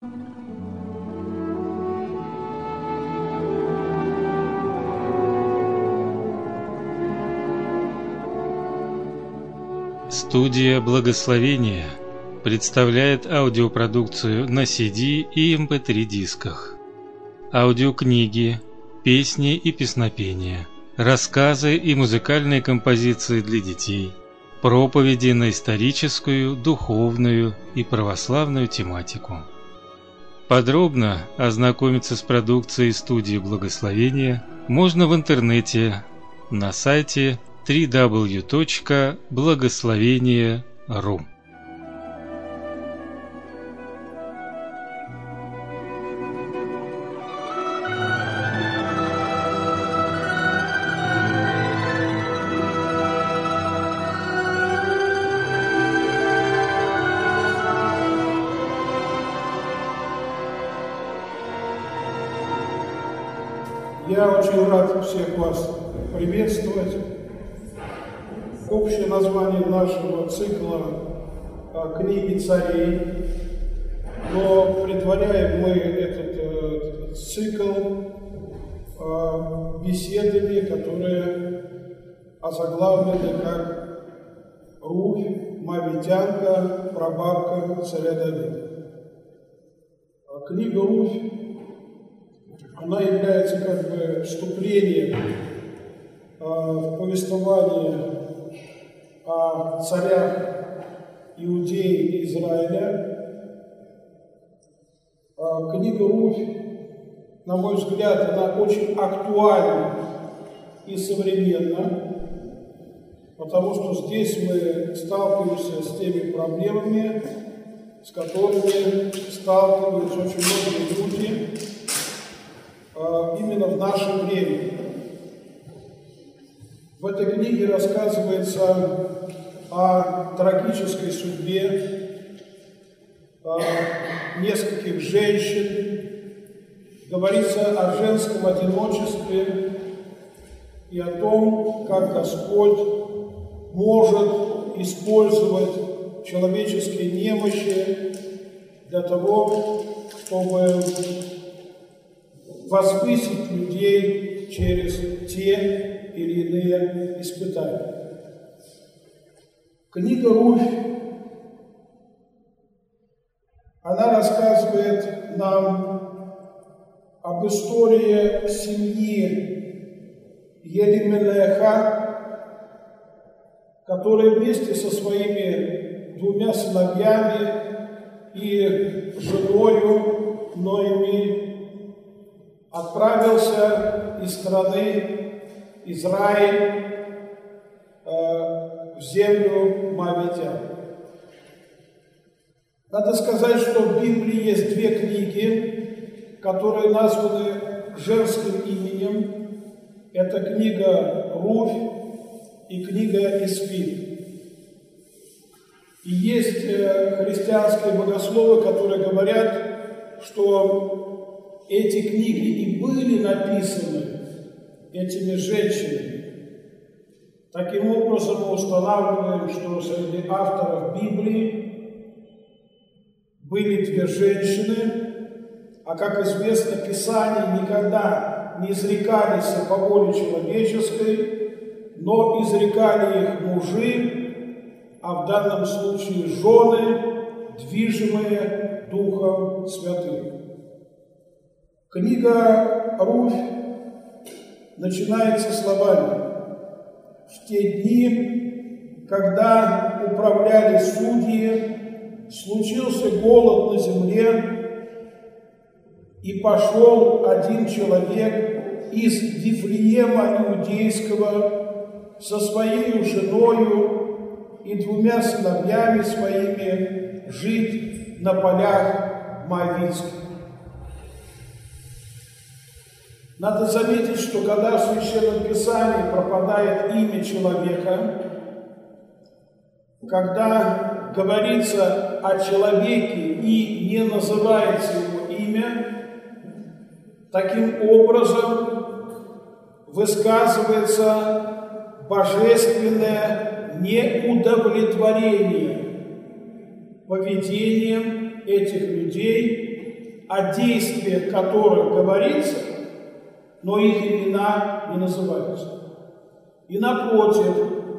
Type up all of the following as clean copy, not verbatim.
Студия Благословения представляет аудиопродукцию на CD и MP3 дисках. Аудиокниги, песни и песнопения, рассказы и музыкальные композиции для детей, проповеди на историческую, духовную и православную тематику. Подробно ознакомиться с продукцией студии Благословения можно в интернете на сайте www.благословение.ру. Я очень рад всех вас приветствовать. Общее название нашего цикла «Книги царей», но предваряем мы этот цикл беседами, которые озаглавлены как «Руфь, Моавитянка, прабабка царя Давида». Книга «Руфь», она является как бы вступлением в повествование о царях Иудеи и Израиля. Книга «Руфь», на мой взгляд, она очень актуальна и современна, потому что здесь мы сталкиваемся с теми проблемами, с которыми сталкиваются очень многие люди именно в наше время. В этой книге рассказывается о трагической судьбе нескольких женщин, говорится о женском одиночестве и о том, как Господь может использовать человеческие немощи для того, чтобы возвысить людей через те или иные испытания. Книга «Руфь», она рассказывает нам об истории семьи Елимелеха, который вместе со своими двумя сыновьями и женою Ноэми отправился из страны Израиль в землю Моавитян. Надо сказать, что в Библии есть две книги, которые названы женским именем. Это книга «Руфь» и книга «Исфит». И есть христианские богословы, которые говорят, что эти книги и были написаны этими женщинами. Таким образом, мы устанавливаем, что среди авторов Библии были две женщины, а, как известно, Писания никогда не изрекались по воле человеческой, но изрекали их мужи, а в данном случае жены, движимые Духом Святым. Книга «Руфь» начинается словами: «В те дни, когда управляли судьи, случился голод на земле, и пошел один человек из Вифлеема Иудейского со своей женою и двумя сыновьями своими жить на полях Моавитских». Надо заметить, что когда в Священном Писании пропадает имя человека, когда говорится о человеке и не называется его имя, таким образом высказывается божественное неудовлетворение поведением этих людей, о действиях которых говорится, но их имена не называются. И напротив,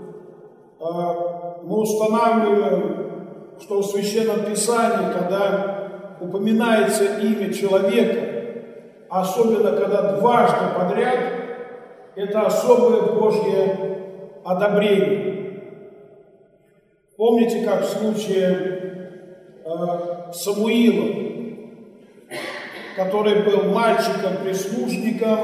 мы устанавливаем, что в Священном Писании, когда упоминается имя человека, особенно когда дважды подряд, это особое Божье одобрение. Помните, как в случае Самуила, который был мальчиком-прислужником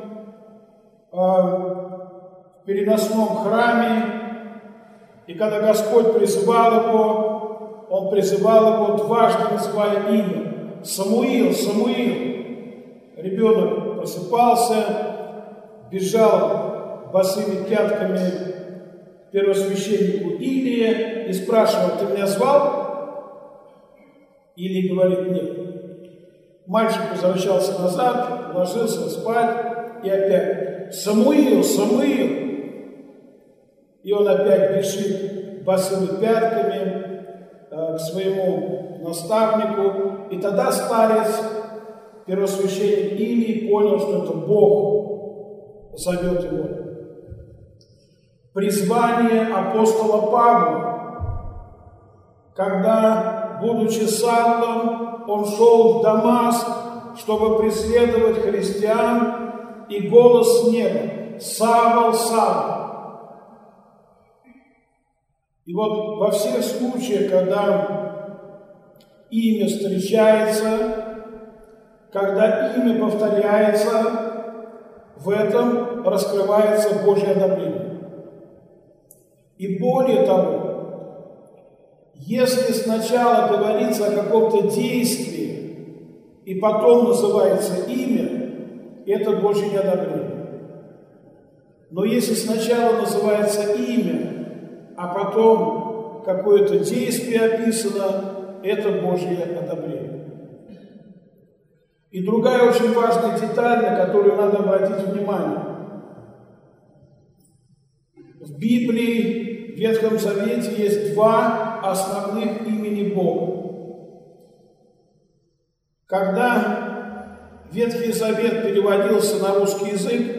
в переносном храме, и когда Господь призывал его, Он призывал его дважды, называя имя: Самуил, Самуил. Ребенок просыпался, бежал босыми пятками к первосвященнику Илии и спрашивал: «Ты меня звал?» Илий говорит: «Нет». Мальчик возвращался назад, ложился спать и опять: «Самуил, Самуил!» И он опять бежит босыми пятками к своему наставнику. И тогда старец, первосвященник Илий, понял, что это Бог зовет его. Призвание апостола Павла, когда, будучи Савлом, он шел в Дамаск, чтобы преследовать христиан, и голос с неба: «Савл, Савл». И вот во всех случаях, когда имя встречается, когда имя повторяется, в этом раскрывается Божье одобрение. И более того, если сначала говорится о каком-то действии, и потом называется имя, это Божье одобрение. Но если сначала называется имя, а потом какое-то действие описано, это Божье одобрение. И другая очень важная деталь, на которую надо обратить внимание. В Библии, в Ветхом Завете есть два основных имени Бога. Когда Ветхий Завет переводился на русский язык,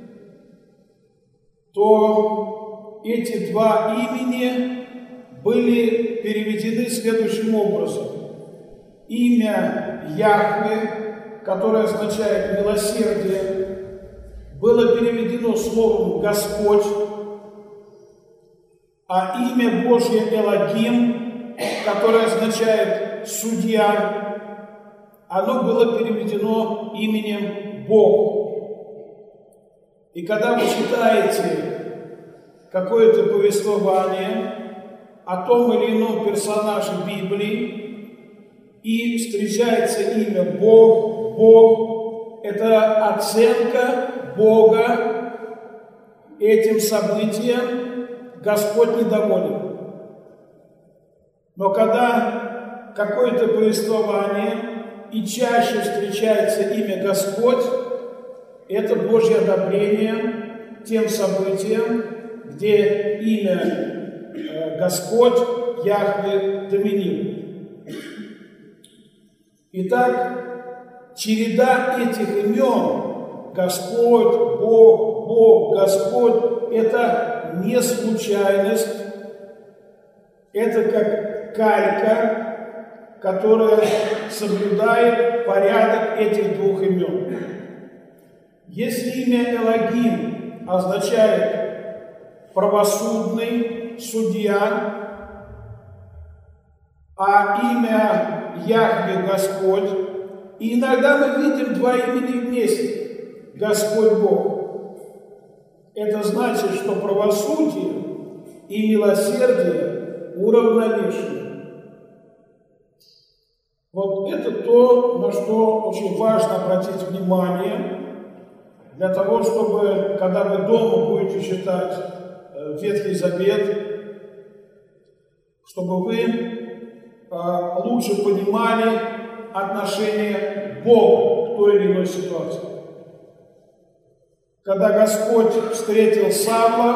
то эти два имени были переведены следующим образом. Имя Яхве, которое означает «милосердие», было переведено словом «Господь», а имя Божье Элогим, которое означает «судья», оно было переведено именем Бог. И когда вы читаете какое-то повествование о том или ином персонаже Библии, и встречается имя Бог, Бог, это оценка Бога этим событием, Господь недоволен. Но когда какое-то повествование и чаще встречается имя Господь, это Божье одобрение тем событиям, где имя Господь, Яхве, доминирует. Итак, череда этих имен, Господь, Бог, Бог, Господь, это не случайность, это как калька, которая соблюдает порядок этих двух имен. Если имя Элогим означает правосудный, судья, а имя Яхве Господь, и иногда мы видим два имени вместе, Господь Бог. Это значит, что правосудие и милосердие уравновешены. Вот это то, на что очень важно обратить внимание, для того, чтобы, когда вы дома будете читать Ветхий Завет, чтобы вы лучше понимали отношение Бога к той или иной ситуации. Когда Господь встретил Савла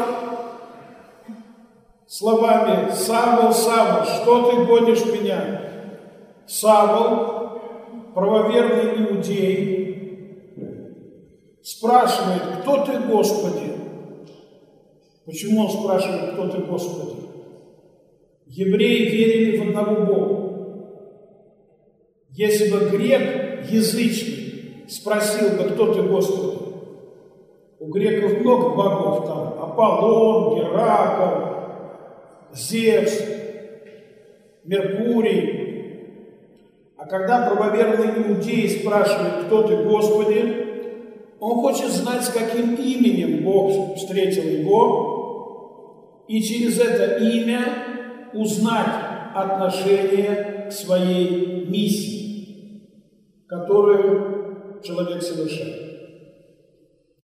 словами: «Савл, Савл, что ты гонишь меня?» Савл правоверный иудей спрашивает: «Кто ты, Господи?» Почему он спрашивает: «Кто ты, Господи?» Евреи верили в одного Бога. Если бы грек, язычник, спросил бы: «Кто ты, Господи?» У греков много богов там: Аполлон, Геракл, Зевс, Меркурий. А когда правоверный иудей спрашивает: «Кто ты, Господи?», он хочет знать, с каким именем Бог встретил его, и через это имя узнать отношение к своей миссии, которую человек совершает.